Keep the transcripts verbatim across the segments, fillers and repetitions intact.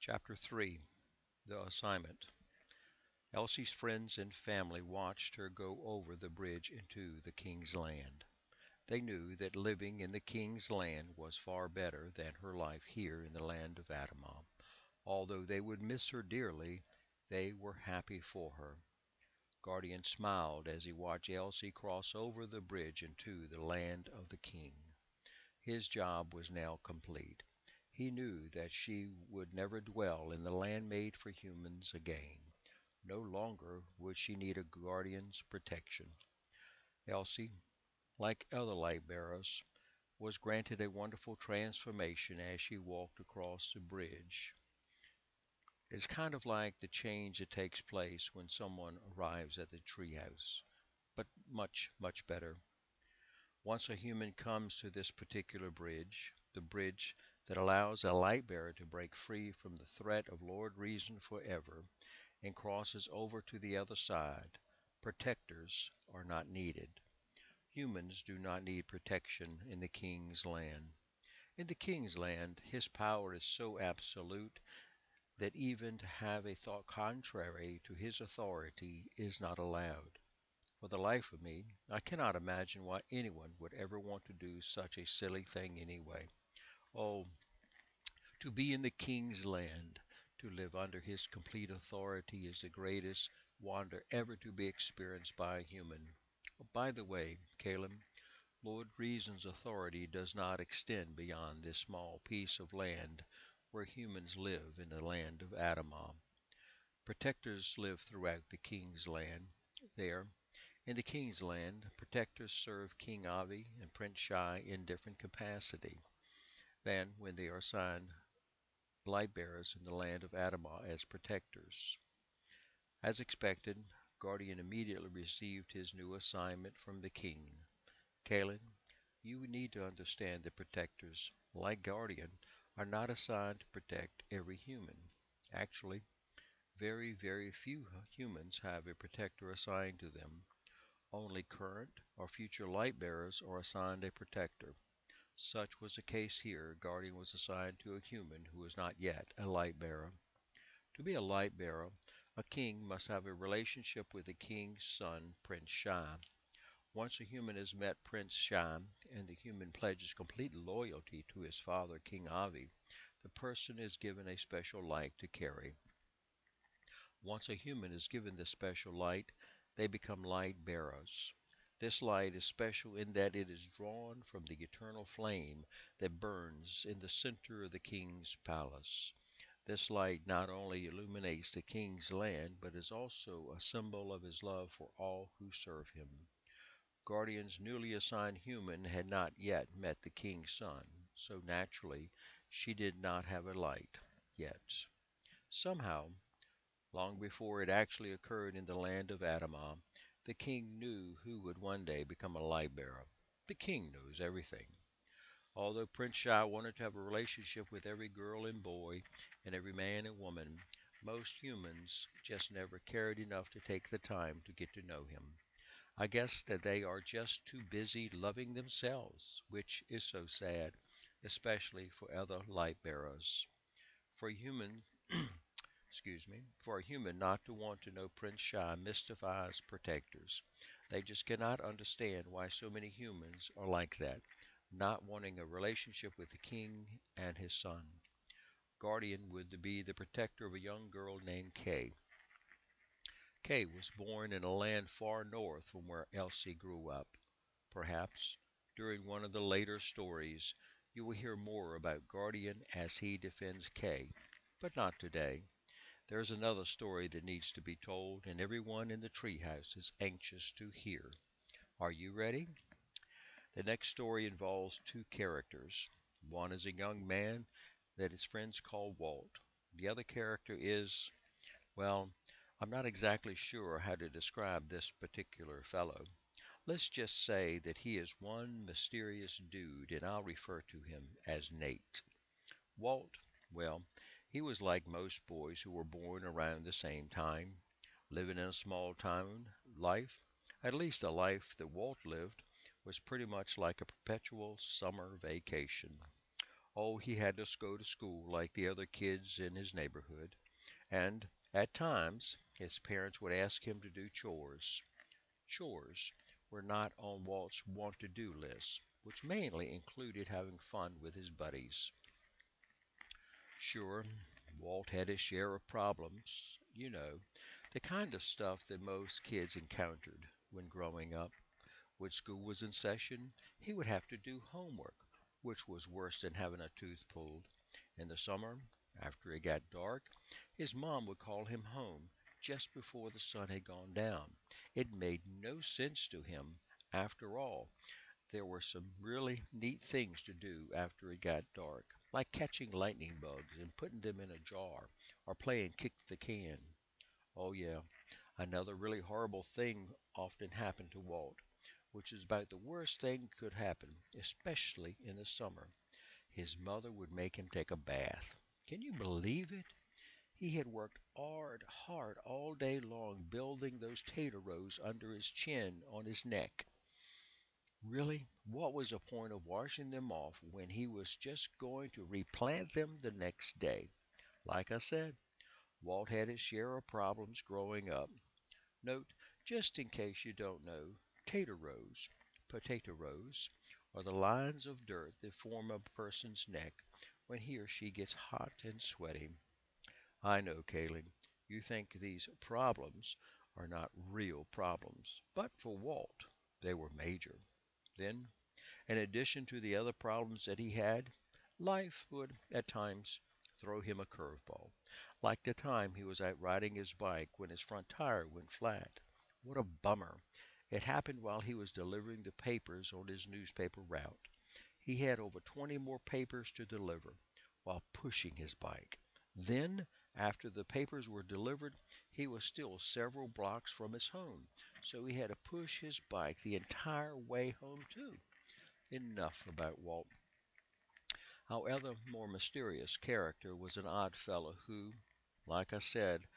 Chapter three. The Assignment. Elsie's friends and family watched her go over the bridge into the King's Land. They knew that living in the King's Land was far better than her life here in the land of Adamah. Although they would miss her dearly, they were happy for her. Guardian smiled as he watched Elsie cross over the bridge into the land of the King. His job was now complete. He knew that she would never dwell in the land made for humans again. No longer would she need a guardian's protection. Elsie, like other light bearers, was granted a wonderful transformation as she walked across the bridge. It's kind of like the change that takes place when someone arrives at the treehouse, but much, much better. Once a human comes to this particular bridge, the bridge that allows a light bearer to break free from the threat of Lord Reason forever and crosses over to the other side, protectors are not needed. Humans do not need protection in the King's land. In the King's land, his power is so absolute that even to have a thought contrary to his authority is not allowed. For the life of me, I cannot imagine why anyone would ever want to do such a silly thing anyway. Oh, to be in the King's land, to live under his complete authority is the greatest wonder ever to be experienced by a human. Oh, by the way, Caleb, Lord Reason's authority does not extend beyond this small piece of land where humans live in the land of Adamah. Protectors live throughout the King's land. There, in the King's land, protectors serve King Avi and Prince Shai in different capacity than when they are assigned light bearers in the land of Adamah as protectors. As expected, Guardian immediately received his new assignment from the king. Caleb, you need to understand that protectors, like Guardian, are not assigned to protect every human. Actually, very, very few humans have a protector assigned to them. Only current or future light bearers are assigned a protector. Such was the case here. Guardian was assigned to a human who was not yet a light bearer. To be a light bearer, a king must have a relationship with the king's son, Prince Shai. Once a human has met Prince Shai, and the human pledges complete loyalty to his father, King Avi, the person is given a special light to carry. Once a human is given this special light, they become light bearers. This light is special in that it is drawn from the eternal flame that burns in the center of the king's palace. This light not only illuminates the king's land, but is also a symbol of his love for all who serve him. Guardian's newly assigned human had not yet met the king's son, so naturally she did not have a light yet. Somehow, long before it actually occurred in the land of Adamah, the king knew who would one day become a light bearer. The king knows everything. Although Prince Shah wanted to have a relationship with every girl and boy and every man and woman, most humans just never cared enough to take the time to get to know him. I guess that they are just too busy loving themselves, which is so sad, especially for other light bearers. For a human, excuse me, for a human not to want to know Prince Shah mystifies protectors. They just cannot understand why so many humans are like that, not wanting a relationship with the king and his son. Guardian would be the protector of a young girl named Kay. Kay was born in a land far north from where Elsie grew up. Perhaps, during one of the later stories, you will hear more about Guardian as he defends Kay, but not today. There is another story that needs to be told, and everyone in the treehouse is anxious to hear. Are you ready? The next story involves two characters. One is a young man that his friends call Walt. The other character is, well, I'm not exactly sure how to describe this particular fellow. Let's just say that he is one mysterious dude, and I'll refer to him as Nate. Walt, well, he was like most boys who were born around the same time, living in a small town life. At least the life that Walt lived was pretty much like a perpetual summer vacation. Oh, he had to go to school like the other kids in his neighborhood, and at times his parents would ask him to do chores. Chores were not on Walt's want to do list, which mainly included having fun with his buddies. Sure, Walt had his share of problems, you know, the kind of stuff that most kids encountered when growing up. When school was in session, he would have to do homework, which was worse than having a tooth pulled. In the summer, after it got dark, his mom would call him home just before the sun had gone down. It made no sense to him. After all, there were some really neat things to do after it got dark, like catching lightning bugs and putting them in a jar, or playing kick the can. Oh, yeah, another really horrible thing often happened to Walt, which is about the worst thing could happen, especially in the summer. His mother would make him take a bath. Can you believe it? He had worked hard, hard all day long building those tater rows under his chin on his neck. Really, what was the point of washing them off when he was just going to replant them the next day? Like I said, Walt had his share of problems growing up. Note, just in case you don't know, tater rows, potato rows, are the lines of dirt that form a person's neck when he or she gets hot and sweaty. I know, Kaylin, you think these problems are not real problems, but for Walt, they were major. Then, in addition to the other problems that he had, life would at times throw him a curveball, like the time he was out riding his bike when his front tire went flat. What a bummer! It happened while he was delivering the papers on his newspaper route. He had over twenty more papers to deliver while pushing his bike. Then, after the papers were delivered, he was still several blocks from his home, so he had to push his bike the entire way home, too. Enough about Walt. Our other more mysterious character was an odd fellow who, like I said,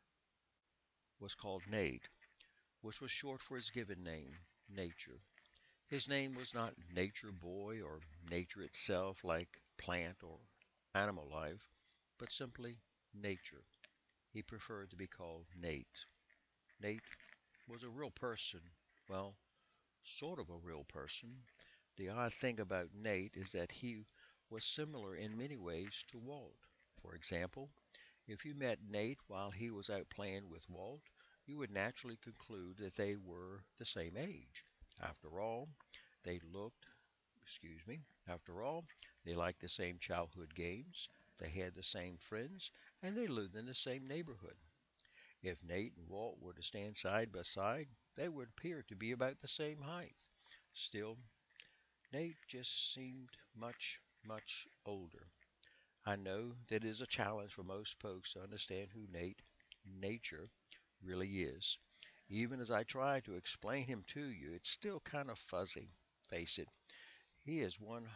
was called Nate, which was short for his given name, Nature. His name was not Nature Boy or Nature itself like plant or animal life, but simply Nature. He preferred to be called Nate. Nate was a real person. Well, sort of a real person. The odd thing about Nate is that he was similar in many ways to Walt. For example, if you met Nate while he was out playing with Walt, you would naturally conclude that they were the same age. After all, they looked, excuse me, after all, they liked the same childhood games, they had the same friends, and they lived in the same neighborhood. If Nate and Walt were to stand side by side, they would appear to be about the same height. Still, Nate just seemed much, much older. I know that it is a challenge for most folks to understand who Nate, Nature, really is. Even as I try to explain him to you, it's still kind of fuzzy. Face it, he is one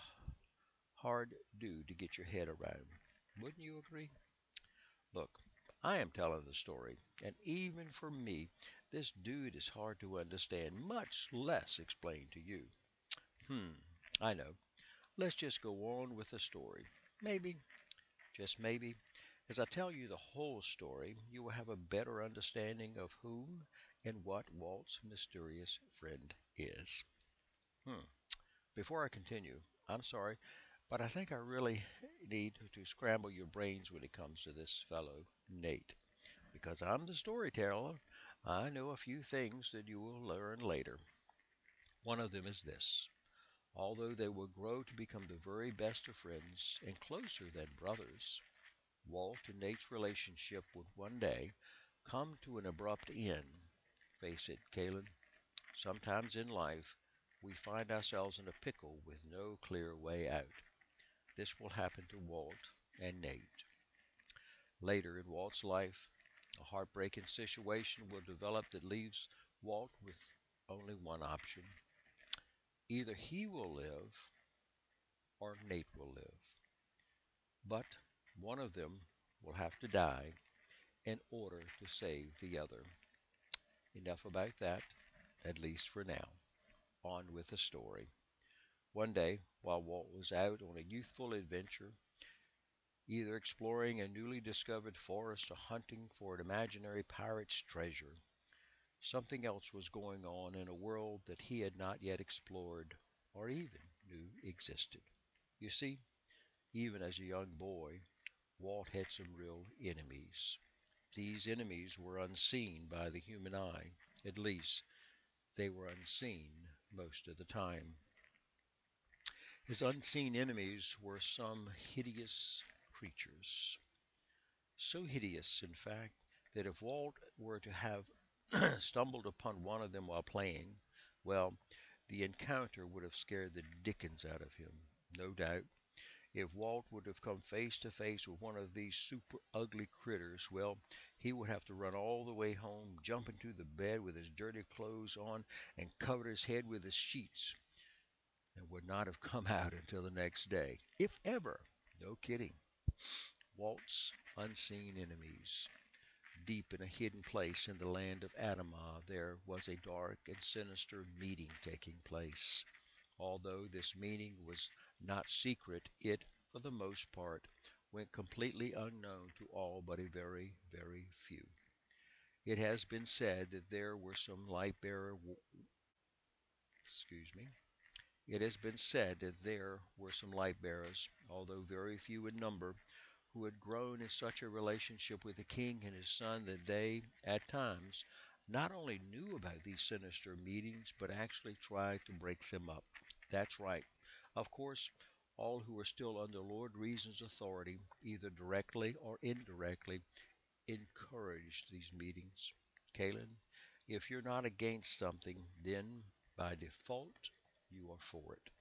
hard dude to get your head around. Wouldn't you agree? Look, I am telling the story, and even for me, this dude is hard to understand, much less explain to you. Hmm, I know. Let's just go on with the story. Maybe, just maybe, as I tell you the whole story, you will have a better understanding of whom and what Walt's mysterious friend is. Hmm. Before I continue, I'm sorry, but I think I really need to scramble your brains when it comes to this fellow, Nate. Because I'm the storyteller, I know a few things that you will learn later. One of them is this. Although they will grow to become the very best of friends and closer than brothers, Walt and Nate's relationship would one day come to an abrupt end. Face it, Galen, sometimes in life we find ourselves in a pickle with no clear way out. This will happen to Walt and Nate. Later in Walt's life, a heartbreaking situation will develop that leaves Walt with only one option. Either he will live or Nate will live. But one of them will have to die in order to save the other. Enough about that, at least for now. On with the story. One day, while Walt was out on a youthful adventure, either exploring a newly discovered forest or hunting for an imaginary pirate's treasure, something else was going on in a world that he had not yet explored or even knew existed. You see, even as a young boy, Walt had some real enemies. These enemies were unseen by the human eye. At least, they were unseen most of the time. His unseen enemies were some hideous creatures. So hideous, in fact, that if Walt were to have stumbled upon one of them while playing, well, the encounter would have scared the dickens out of him, no doubt. If Walt would have come face to face with one of these super ugly critters, well, he would have to run all the way home, jump into the bed with his dirty clothes on, and cover his head with his sheets, and would not have come out until the next day, if ever. No kidding. Walt's unseen enemies. Deep in a hidden place in the land of Adamah, there was a dark and sinister meeting taking place. Although this meeting was not secret, it, for the most part, went completely unknown to all but a very, very few. It has been said that there were some light bearer, excuse me, it has been said that there were some light bearers, although very few in number, who had grown in such a relationship with the king and his son that they, at times, not only knew about these sinister meetings, but actually tried to break them up. That's right. Of course, all who were still under Lord Reason's authority, either directly or indirectly, encouraged these meetings. Kalen, if you're not against something, then by default you are for it.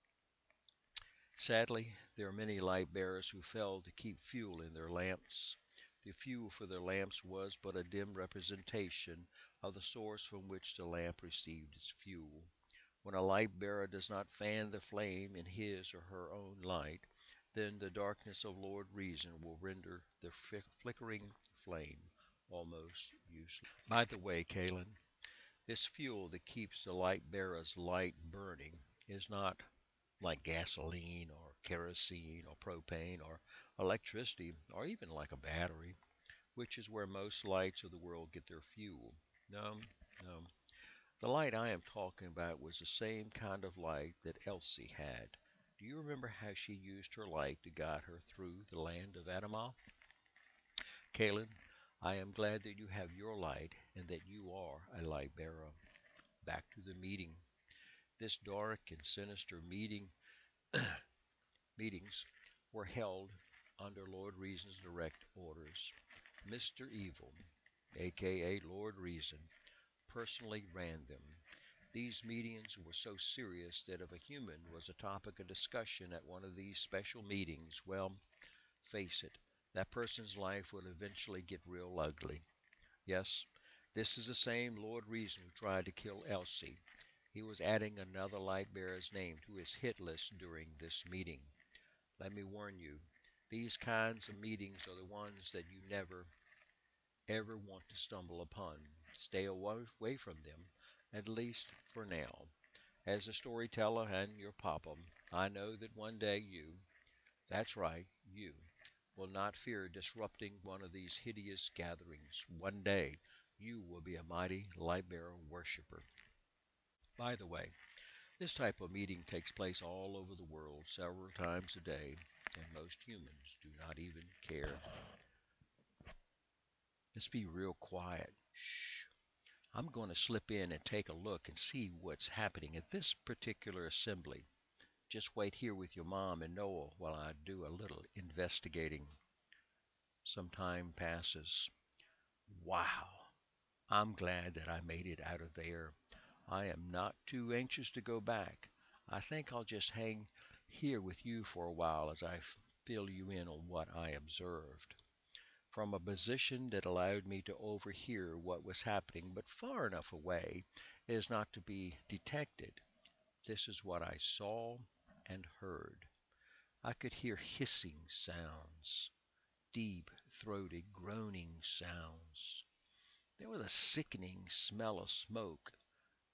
Sadly, there are many light bearers who failed to keep fuel in their lamps. The fuel for their lamps was but a dim representation of the source from which the lamp received its fuel. When a light bearer does not fan the flame in his or her own light, then the darkness of Lord Reason will render the flickering flame almost useless. By the way, Kalen, this fuel that keeps the light bearer's light burning is not like gasoline or kerosene or propane or electricity or even like a battery, which is where most lights of the world get their fuel. No, no. The light I am talking about was the same kind of light that Elsie had. Do you remember how she used her light to guide her through the land of Adamah? Caleb, I am glad that you have your light and that you are a light bearer. Back to the meeting. This dark and sinister meeting meetings were held under Lord Reason's direct orders. Mister Evil, aka Lord Reason, personally ran them. These meetings were so serious that if a human was a topic of discussion at one of these special meetings, well, face it, that person's life would eventually get real ugly. Yes, this is the same Lord Reason who tried to kill Elsie. He was adding another light bearer's name to his hit list during this meeting. Let me warn you, these kinds of meetings are the ones that you never, ever want to stumble upon. Stay away from them, at least for now. As a storyteller and your papa, I know that one day you, that's right, you, will not fear disrupting one of these hideous gatherings. One day you will be a mighty light bearer worshiper. By the way, this type of meeting takes place all over the world several times a day, and most humans do not even care. Let's be real quiet. Shh. I'm going to slip in and take a look and see what's happening at this particular assembly. Just wait here with your mom and Noah while I do a little investigating. Some time passes. Wow, I'm glad that I made it out of there. I am not too anxious to go back. I think I'll just hang here with you for a while as I fill you in on what I observed. From a position that allowed me to overhear what was happening, but far enough away as not to be detected, this is what I saw and heard. I could hear hissing sounds, deep, throaty, groaning sounds. There was a sickening smell of smoke,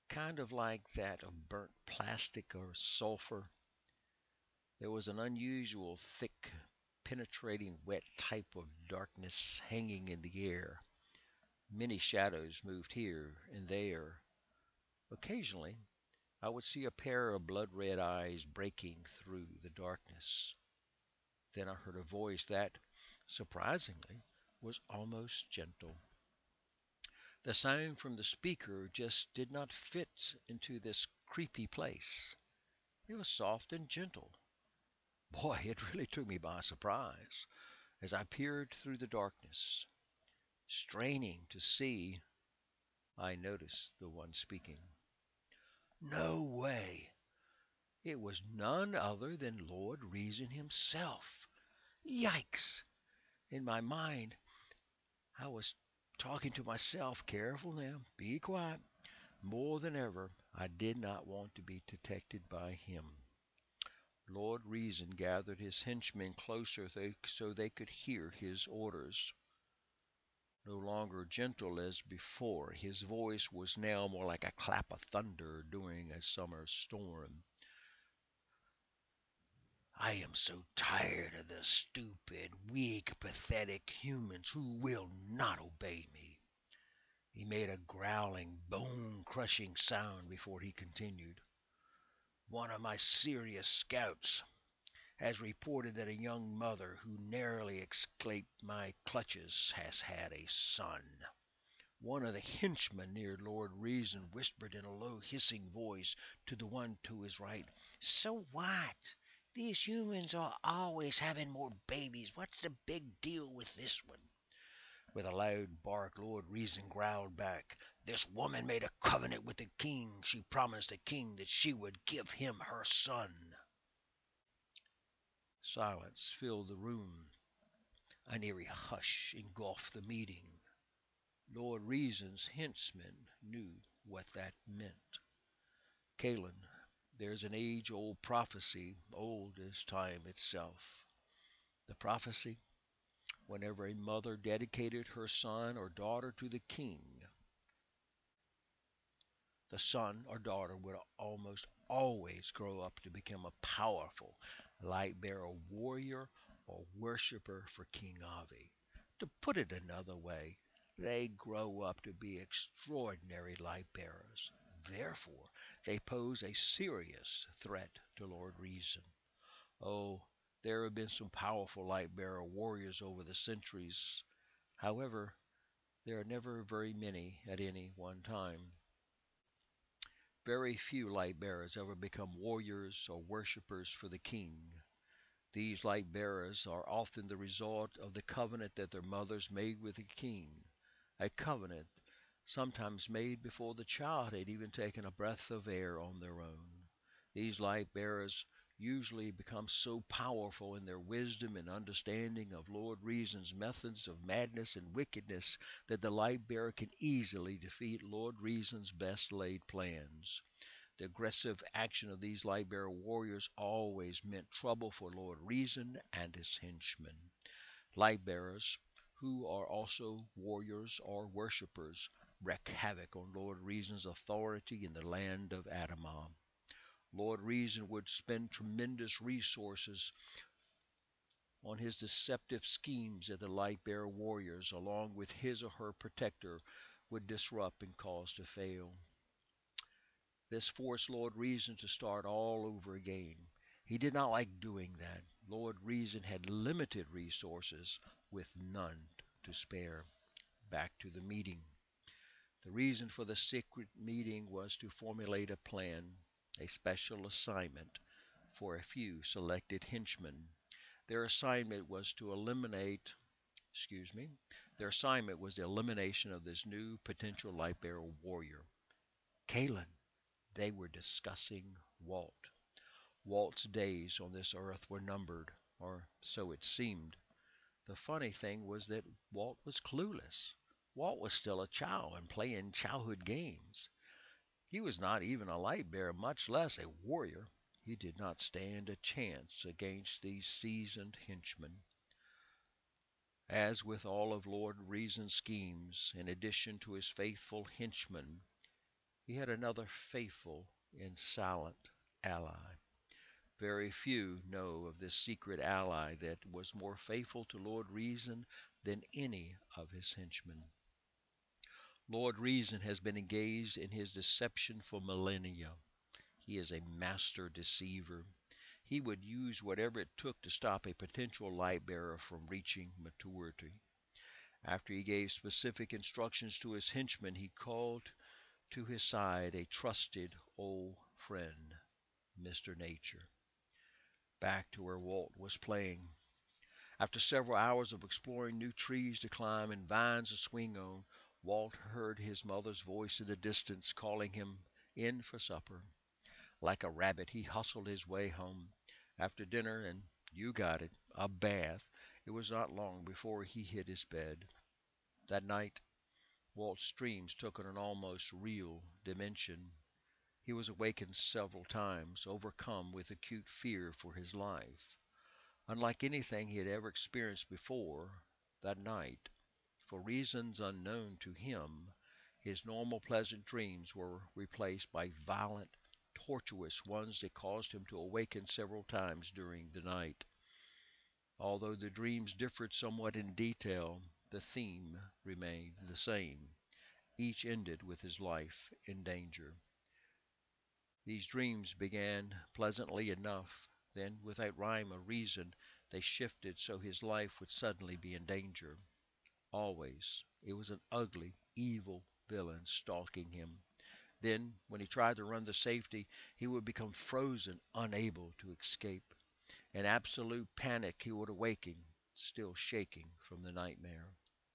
kind of like that of burnt plastic or sulfur. There was an unusual, thick, penetrating, wet type of darkness hanging in the air. Many shadows moved here and there. Occasionally, I would see a pair of blood-red eyes breaking through the darkness. Then I heard a voice that, surprisingly, was almost gentle. The sound from the speaker just did not fit into this creepy place. It was soft and gentle. Boy, it really took me by surprise as I peered through the darkness. Straining to see, I noticed the one speaking. No way! It was none other than Lord Reason himself. Yikes! In my mind, I was talking to myself. Careful now, be quiet. More than ever, I did not want to be detected by him. Lord Reason gathered his henchmen closer so they could hear his orders. No longer gentle as before, his voice was now more like a clap of thunder during a summer storm. I am so tired of the stupid, weak, pathetic humans who will not obey me. He made a growling, bone-crushing sound before he continued. One of my serious scouts has reported that a young mother who narrowly escaped my clutches has had a son. One of the henchmen near Lord Reason whispered in a low, hissing voice to the one to his right, So what? These humans are always having more babies. What's the big deal with this one? With a loud bark, Lord Reason growled back, This woman made a covenant with the king. She promised the king that she would give him her son. Silence filled the room. An eerie hush engulfed the meeting. Lord Reason's henchmen knew what that meant. Callan, there's an age-old prophecy, old as time itself. The prophecy, whenever a mother dedicated her son or daughter to the king, the son or daughter would almost always grow up to become a powerful light-bearer warrior or worshiper for King Avi. To put it another way, they grow up to be extraordinary light-bearers. Therefore, they pose a serious threat to Lord Reason. Oh, there have been some powerful light-bearer warriors over the centuries. However, there are never very many at any one time. Very few light-bearers ever become warriors or worshippers for the king. These light-bearers are often the result of the covenant that their mothers made with the king, a covenant sometimes made before the child had even taken a breath of air on their own. These light-bearers usually become so powerful in their wisdom and understanding of Lord Reason's methods of madness and wickedness that the light-bearer can easily defeat Lord Reason's best-laid plans. The aggressive action of these light-bearer warriors always meant trouble for Lord Reason and his henchmen. Light-bearers, who are also warriors or worshippers, wreak havoc on Lord Reason's authority in the land of Adamah. Lord Reason would spend tremendous resources on his deceptive schemes that the light-bearer warriors, along with his or her protector, would disrupt and cause to fail. This forced Lord Reason to start all over again. He did not like doing that. Lord Reason had limited resources with none to spare. Back to the meeting. The reason for the secret meeting was to formulate a plan, a special assignment for a few selected henchmen. Their assignment was to eliminate, excuse me, their assignment was the elimination of this new potential light-bearer warrior. Callan. They were discussing Walt. Walt's days on this earth were numbered, or so it seemed. The funny thing was that Walt was clueless. Walt was still a child and playing childhood games. He was not even a light bearer, much less a warrior. He did not stand a chance against these seasoned henchmen. As with all of Lord Reason's schemes, in addition to his faithful henchmen, He had another faithful and silent ally. Very few know of this secret ally that was more faithful to Lord Reason than any of his henchmen. Lord Reason has been engaged in his deception for millennia. He is a master deceiver. He would use whatever it took to stop a potential light bearer from reaching maturity. After he gave specific instructions to his henchmen, he called to his side a trusted old friend, Mister Nature, back to where Walt was playing. After several hours of exploring new trees to climb and vines to swing on, Walt heard his mother's voice in the distance calling him in for supper. Like a rabbit, he hustled his way home. After dinner, and you got it, a bath, it was not long before he hit his bed. That night, Walt's dreams took on an almost real dimension. He was awakened several times, overcome with acute fear for his life. Unlike anything he had ever experienced before, that night, for reasons unknown to him, his normal pleasant dreams were replaced by violent, tortuous ones that caused him to awaken several times during the night. Although the dreams differed somewhat in detail, the theme remained the same. Each ended with his life in danger. These dreams began pleasantly enough, then, without rhyme or reason, they shifted so his life would suddenly be in danger. Always, it was an ugly, evil villain stalking him. Then, when he tried to run to safety, he would become frozen, unable to escape. In absolute panic, he would awaken, still shaking from the nightmare.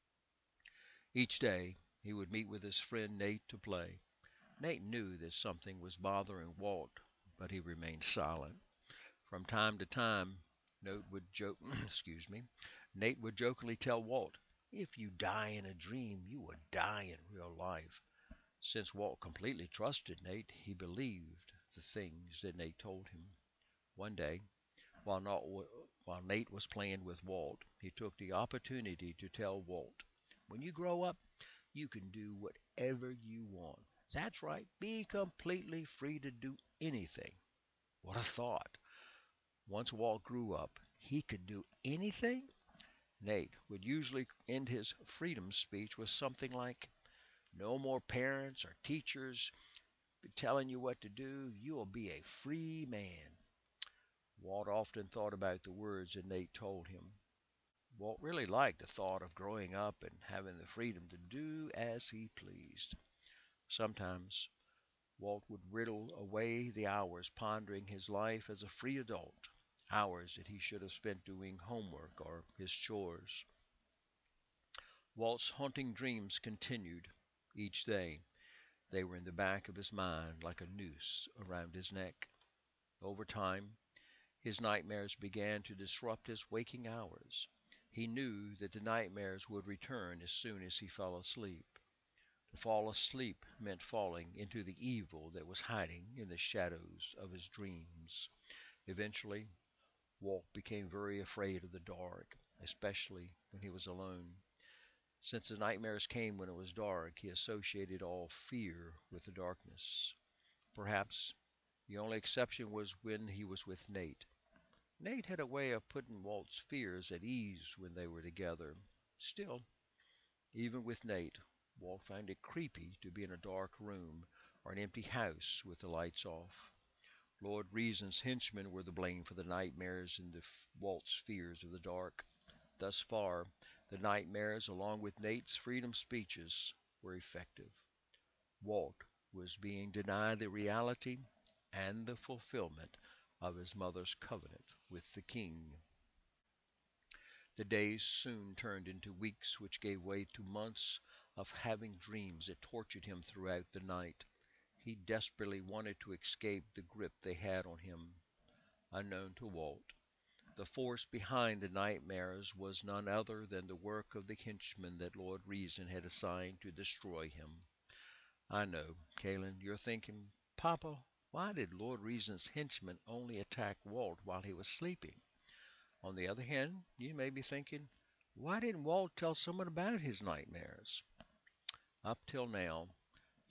Each day, he would meet with his friend Nate to play. Nate knew that something was bothering Walt, but he remained silent. From time to time, Nate would joke, excuse me, Nate would jokingly tell Walt, "If you die in a dream, you will die in real life." Since Walt completely trusted Nate, he believed the things that Nate told him. One day, while, not, while Nate was playing with Walt, he took the opportunity to tell Walt, "When you grow up, you can do whatever you want. That's right, be completely free to do anything." What a thought! Once Walt grew up, he could do anything? Nate would usually end his freedom speech with something like, "No more parents or teachers telling you what to do. You'll be a free man." Walt often thought about the words that Nate told him. Walt really liked the thought of growing up and having the freedom to do as he pleased. Sometimes Walt would riddle away the hours pondering his life as a free adult, hours that he should have spent doing homework or his chores. Walt's haunting dreams continued each day. They were in the back of his mind like a noose around his neck. Over time, his nightmares began to disrupt his waking hours. He knew that the nightmares would return as soon as he fell asleep. To fall asleep meant falling into the evil that was hiding in the shadows of his dreams. Eventually, Walt became very afraid of the dark, especially when he was alone. Since the nightmares came when it was dark, he associated all fear with the darkness. Perhaps the only exception was when he was with Nate. Nate had a way of putting Walt's fears at ease when they were together. Still, even with Nate, Walt found it creepy to be in a dark room or an empty house with the lights off. Lord Reason's henchmen were to blame for the nightmares and the Walt's fears of the dark. Thus far, the nightmares, along with Nate's freedom speeches, were effective. Walt was being denied the reality and the fulfillment of his mother's covenant with the king. The days soon turned into weeks, which gave way to months of having dreams that tortured him throughout the night. He desperately wanted to escape the grip they had on him. Unknown to Walt, the force behind the nightmares was none other than the work of the henchmen that Lord Reason had assigned to destroy him. I know, Kalen, you're thinking, "Papa, why did Lord Reason's henchmen only attack Walt while he was sleeping?" On the other hand, you may be thinking, "Why didn't Walt tell someone about his nightmares?" Up till now,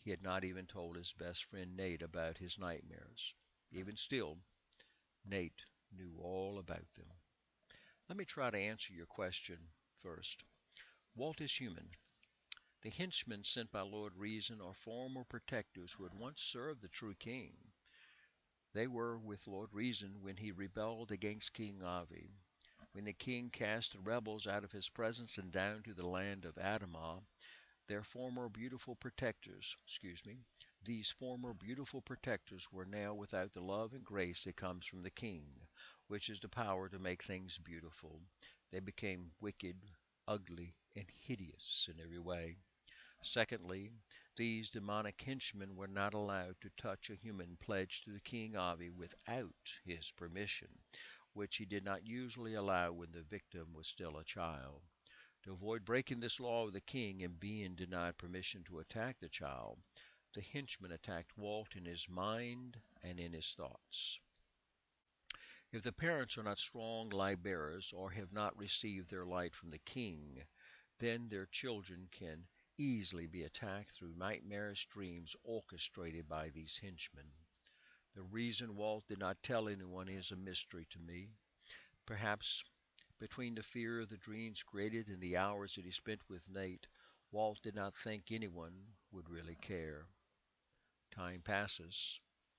He had not even told his best friend Nate about his nightmares. Even still, Nate knew all about them. Let me try to answer your question first. Walt is human. The henchmen sent by Lord Reason are former protectors who had once served the true king. They were with Lord Reason when he rebelled against King Avi, when the king cast the rebels out of his presence and down to the land of Adamah. Their former beautiful protectors, excuse me, these former beautiful protectors were now without the love and grace that comes from the king, which is the power to make things beautiful. They became wicked, ugly, and hideous in every way. Secondly, these demonic henchmen were not allowed to touch a human pledged to the King Avi without his permission, which he did not usually allow when the victim was still a child. To avoid breaking this law of the king and being denied permission to attack the child, the henchmen attacked Walt in his mind and in his thoughts. If the parents are not strong light bearers or have not received their light from the king, then their children can easily be attacked through nightmarish dreams orchestrated by these henchmen. The reason Walt did not tell anyone is a mystery to me. Perhaps between the fear of the dreams created and the hours that he spent with Nate, Walt did not think anyone would really care. Time passes.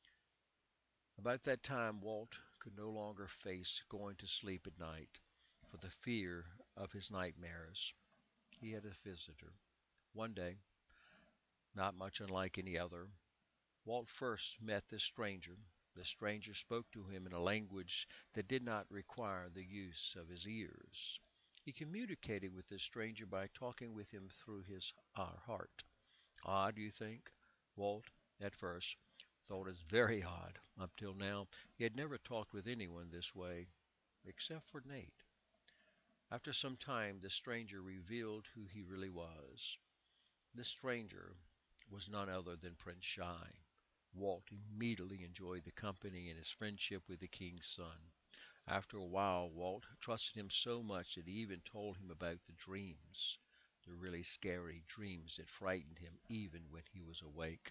About that time, Walt could no longer face going to sleep at night for the fear of his nightmares. He had a visitor. One day, not much unlike any other, Walt first met this stranger. The stranger spoke to him in a language that did not require the use of his ears. He communicated with this stranger by talking with him through his uh, heart. Odd, you think? Walt, at first, thought it very odd. Up till now, he had never talked with anyone this way, except for Nate. After some time, the stranger revealed who he really was. This stranger was none other than Prince Shy. Walt immediately enjoyed the company and his friendship with the king's son. After a while, Walt trusted him so much that he even told him about the dreams, the really scary dreams that frightened him even when he was awake.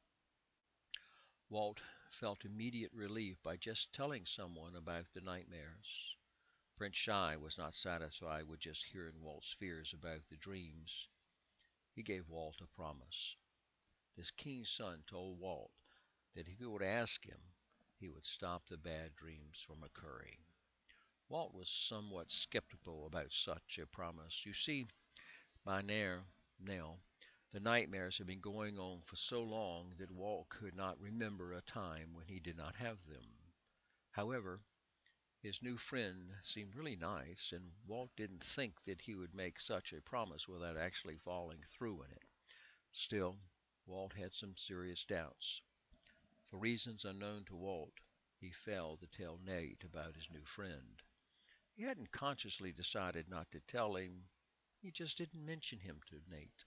Walt felt immediate relief by just telling someone about the nightmares. Prince Shy was not satisfied with just hearing Walt's fears about the dreams. He gave Walt a promise. This king's son told Walt that if he would ask him, he would stop the bad dreams from occurring. Walt was somewhat skeptical about such a promise. You see, by now, now, the nightmares had been going on for so long that Walt could not remember a time when he did not have them. However, his new friend seemed really nice, and Walt didn't think that he would make such a promise without actually following through in it. Still, Walt had some serious doubts. For reasons unknown to Walt, he failed to tell Nate about his new friend. He hadn't consciously decided not to tell him, he just didn't mention him to Nate.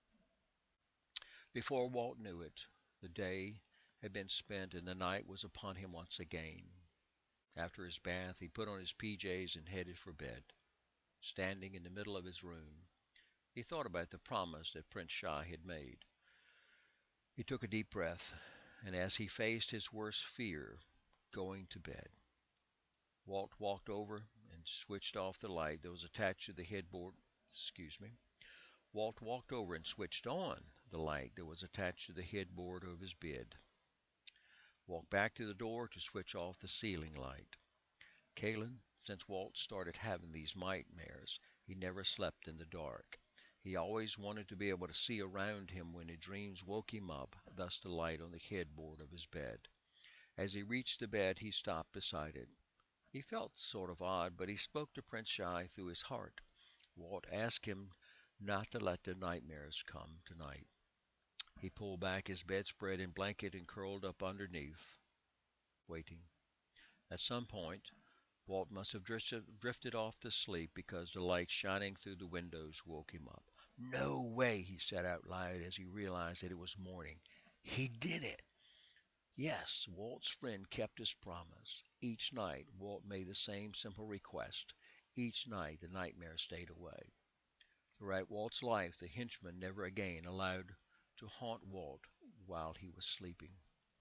Before Walt knew it, the day had been spent and the night was upon him once again. After his bath, he put on his P Js and headed for bed. Standing in the middle of his room, he thought about the promise that Prince Shy had made. He took a deep breath, and as he faced his worst fear, going to bed, Walt walked over and switched off the light that was attached to the headboard. Excuse me. Walt walked over and switched on the light that was attached to the headboard of his bed. Walked back to the door to switch off the ceiling light. Kalen, since Walt started having these nightmares, he never slept in the dark. He always wanted to be able to see around him when the dreams woke him up, thus the light on the headboard of his bed. As he reached the bed, he stopped beside it. He felt sort of odd, but he spoke to Prince Shy through his heart. Walt asked him not to let the nightmares come tonight. He pulled back his bedspread and blanket and curled up underneath, waiting. At some point, Walt must have drifted off to sleep because the light shining through the windows woke him up. "No way," he said out loud as he realized that it was morning. He did it! Yes, Walt's friend kept his promise. Each night, Walt made the same simple request. Each night, the nightmare stayed away. Throughout Walt's life, the henchman never again allowed to haunt Walt while he was sleeping.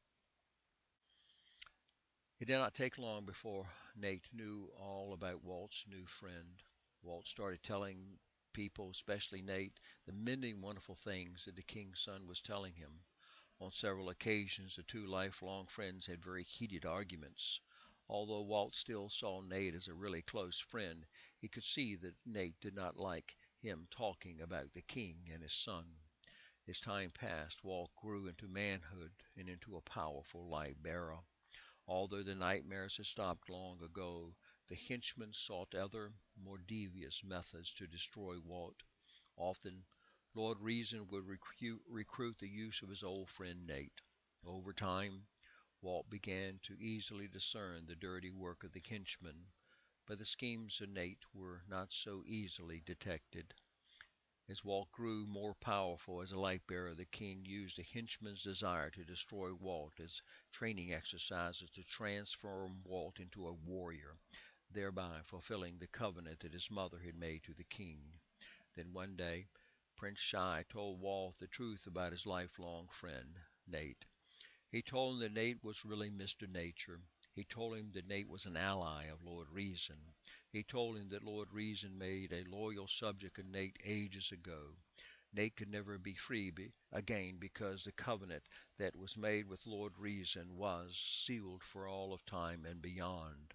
It did not take long before Nate knew all about Walt's new friend. Walt started telling people, especially Nate, the many wonderful things that the king's son was telling him. On several occasions, the two lifelong friends had very heated arguments. Although Walt still saw Nate as a really close friend, he could see that Nate did not like him talking about the king and his son. As time passed, Walt grew into manhood and into a powerful light bearer. Although the nightmares had stopped long ago, the henchmen sought other, more devious methods to destroy Walt. Often, Lord Reason would recruit, recruit the use of his old friend Nate. Over time, Walt began to easily discern the dirty work of the henchmen, but the schemes of Nate were not so easily detected. As Walt grew more powerful as a light bearer, the king used the henchman's desire to destroy Walt as training exercises to transform Walt into a warrior, thereby fulfilling the covenant that his mother had made to the king. Then one day, Prince Shy told Walt the truth about his lifelong friend, Nate. He told him that Nate was really Mister Nature. He told him that Nate was an ally of Lord Reason. He told him that Lord Reason made a loyal subject of Nate ages ago. Nate could never be free be again because the covenant that was made with Lord Reason was sealed for all of time and beyond.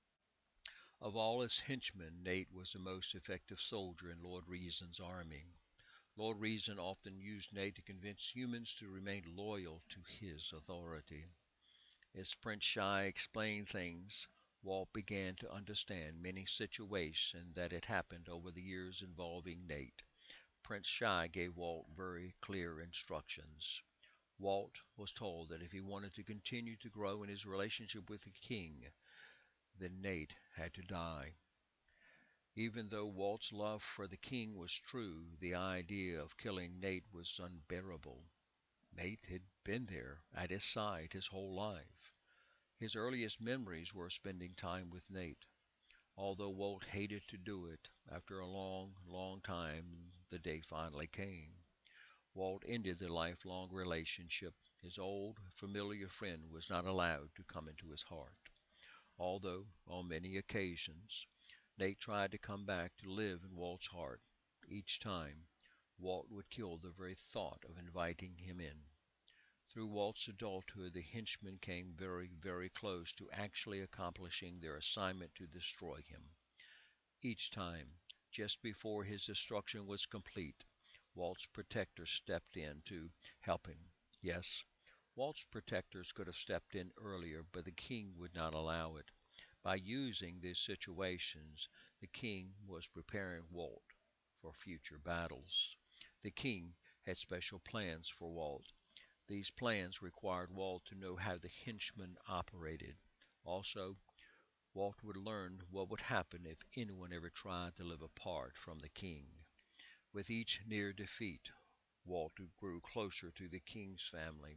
Of all his henchmen, Nate was the most effective soldier in Lord Reason's army. Lord Reason often used Nate to convince humans to remain loyal to his authority. As Prince Shy explained things, Walt began to understand many situations that had happened over the years involving Nate. Prince Shy gave Walt very clear instructions. Walt was told that if he wanted to continue to grow in his relationship with the king, then Nate had to die. Even though Walt's love for the king was true, the idea of killing Nate was unbearable. Nate had been there at his side his whole life. His earliest memories were spending time with Nate. Although Walt hated to do it, after a long, long time, the day finally came. Walt ended the lifelong relationship. His old, familiar friend was not allowed to come into his heart. Although, on many occasions, Nate tried to come back to live in Walt's heart, each time, Walt would kill the very thought of inviting him in. Through Walt's adulthood, the henchmen came very, very close to actually accomplishing their assignment to destroy him. Each time, just before his destruction was complete, Walt's protectors stepped in to help him. Yes, Walt's protectors could have stepped in earlier, but the king would not allow it. By using these situations, the king was preparing Walt for future battles. The king had special plans for Walt. These plans required Walt to know how the henchmen operated. Also, Walt would learn what would happen if anyone ever tried to live apart from the king. With each near defeat, Walt grew closer to the king's family.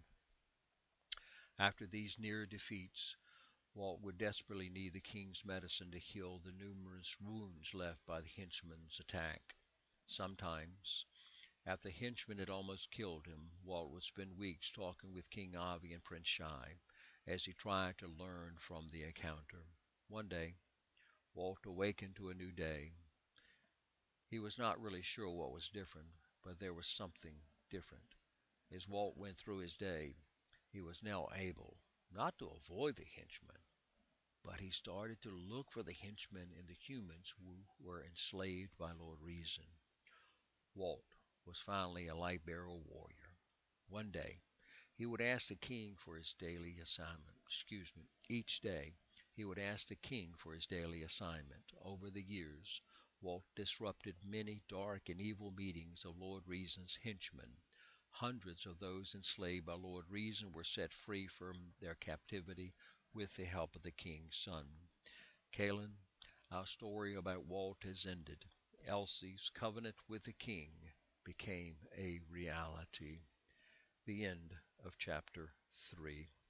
After these near defeats, Walt would desperately need the king's medicine to heal the numerous wounds left by the henchman's attack. Sometimes, after the henchman had almost killed him, Walt would spend weeks talking with King Avi and Prince Shy as he tried to learn from the encounter. One day, Walt awakened to a new day. He was not really sure what was different, but there was something different. As Walt went through his day, he was now able not to avoid the henchmen, but he started to look for the henchmen in the humans who were enslaved by Lord Reason. Walt was finally a light-bearer warrior. One day, he would ask the king for his daily assignment. Excuse me. Each day, he would ask the king for his daily assignment. Over the years, Walt disrupted many dark and evil meetings of Lord Reason's henchmen. Hundreds of those enslaved by Lord Reason were set free from their captivity with the help of the king's son. Kalen, our story about Walt has ended. Elsie's covenant with the king became a reality. The end of chapter three.